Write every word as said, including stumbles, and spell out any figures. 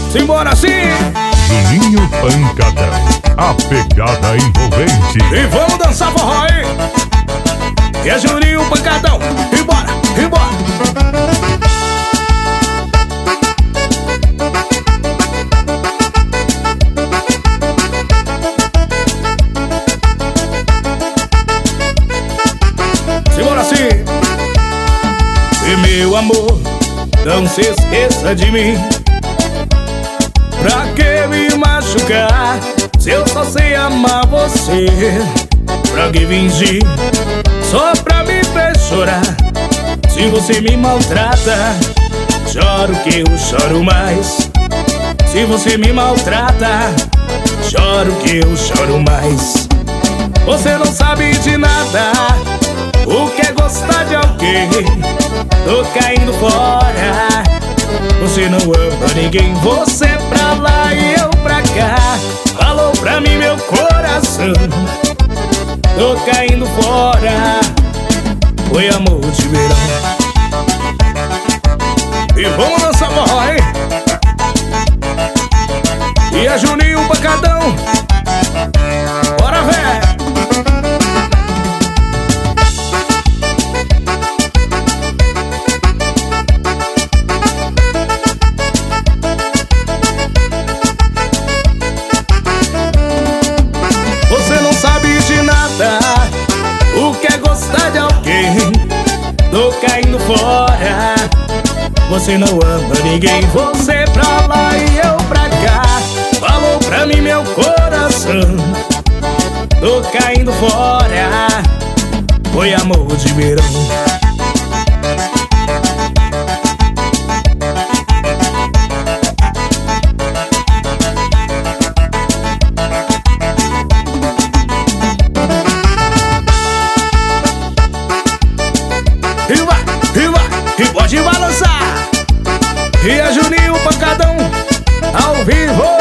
Simbora sim! Juninho Pancadão, a pegada envolvente. E vamos dançar forró aí! E é Juninho Pancadão, e bora, e bora! Simbora sim! E meu amor, não se esqueça de mim. Pra que me machucar se eu só sei amar você? Pra que fingir só pra me ver chorar? Se você me maltrata, choro que eu choro mais. Se você me maltrata, choro que eu choro mais. Você não sabe de nada, o que é gostar de alguém. Tô caindo fora, você não ama ninguém. Você pra lá e eu pra cá, falou pra mim meu coração. Tô caindo fora, foi amor de verão. E vamos dançar forró, hein? E é Juninho Pancadão, bora ver! O que é gostar de alguém? Tô caindo fora, você não ama ninguém. Você pra lá e eu pra cá, falou pra mim meu coração. Tô caindo fora, foi amor de verão. E vai, e vai, e pode balançar. E é Juninho Pancadão, ao vivo.